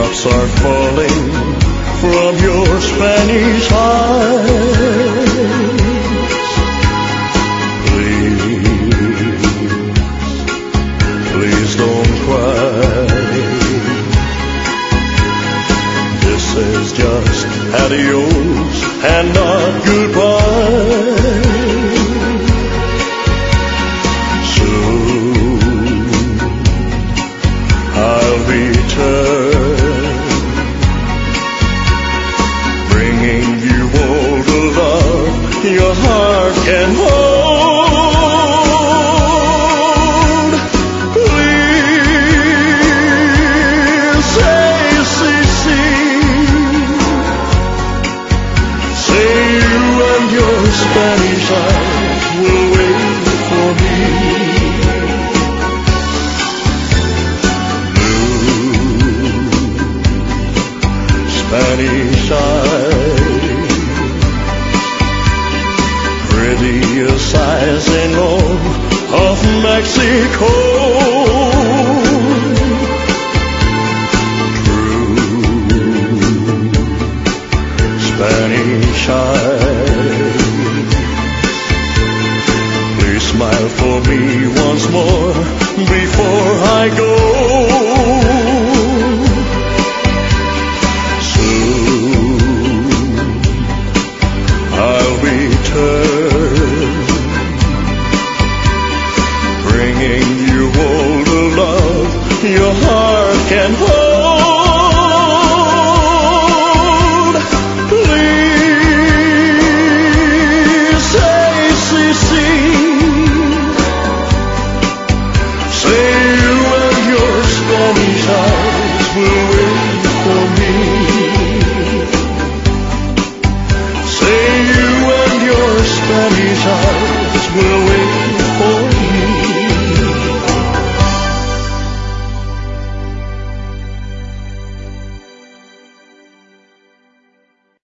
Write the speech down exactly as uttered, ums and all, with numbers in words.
drops are falling from your Spanish eyes. Please, please don't cry. This is just adios and not goodbye. Soon I'll return, bringing you all the love your heart can hold. Please say, see, see, say you and your Spanish eyes will wait for me. Spanish eyes, prettiest eyes in all of Mexico. True Spanish eyes, please smile for me once more before I go. Bringing you all the love your heart